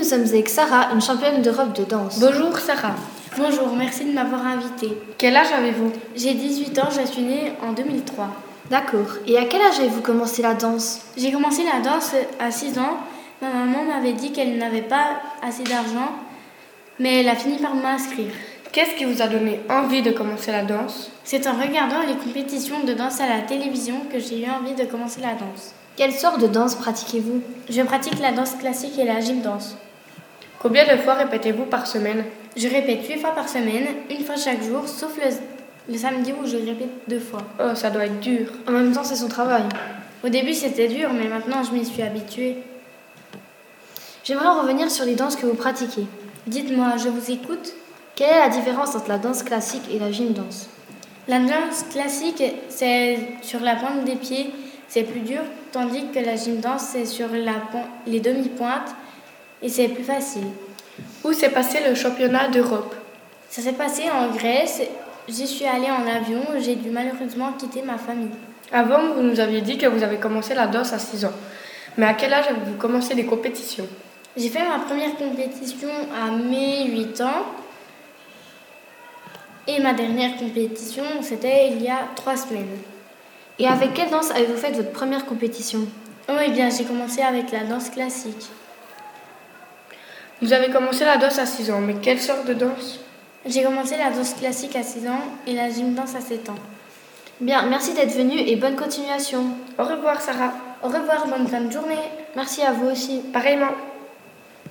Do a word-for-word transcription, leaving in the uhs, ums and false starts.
sommes avec Sarah, une championne d'Europe de danse. Bonjour Sarah. Bonjour, merci de m'avoir invitée. Quel âge avez-vous? J'ai dix-huit ans, je suis née en deux mille trois. D'accord. Et à quel âge avez-vous commencé la danse? J'ai commencé la danse à six ans. Ma maman m'avait dit qu'elle n'avait pas assez d'argent, mais elle a fini par m'inscrire. Qu'est-ce qui vous a donné envie de commencer la danse? C'est en regardant les compétitions de danse à la télévision que j'ai eu envie de commencer la danse. Quelle sorte de danse pratiquez-vous? Je pratique la danse classique et la gym danse. Combien de fois répétez-vous par semaine? Je répète huit fois par semaine, une fois chaque jour, sauf le, le samedi où je répète deux fois. Oh, ça doit être dur. En même temps, c'est son travail. Au début, c'était dur, mais maintenant, je m'y suis habituée. J'aimerais revenir sur les danses que vous pratiquez. Dites-moi, je vous écoute. Quelle est la différence entre la danse classique et la gym danse? La danse classique, c'est sur la pointe des pieds, c'est plus dur, tandis que la gym danse, c'est sur la, les demi-pointes et c'est plus facile. Où s'est passé le championnat d'Europe? Ça s'est passé en Grèce. J'y suis allée en avion. J'ai dû malheureusement quitter ma famille. Avant, vous nous aviez dit que vous avez commencé la danse à six ans. Mais à quel âge avez-vous commencé les compétitions? J'ai fait ma première compétition à mes huit ans. Et ma dernière compétition, c'était il y a trois semaines. Et avec quelle danse avez-vous fait votre première compétition? Oh, eh bien, j'ai commencé avec la danse classique. Vous avez commencé la danse à six ans, mais quelle sorte de danse? J'ai commencé la danse classique à six ans et la gym danse à sept ans. Bien, merci d'être venue et bonne continuation. Au revoir Sarah. Au revoir, bonne fin de journée. Merci à vous aussi. Pareillement.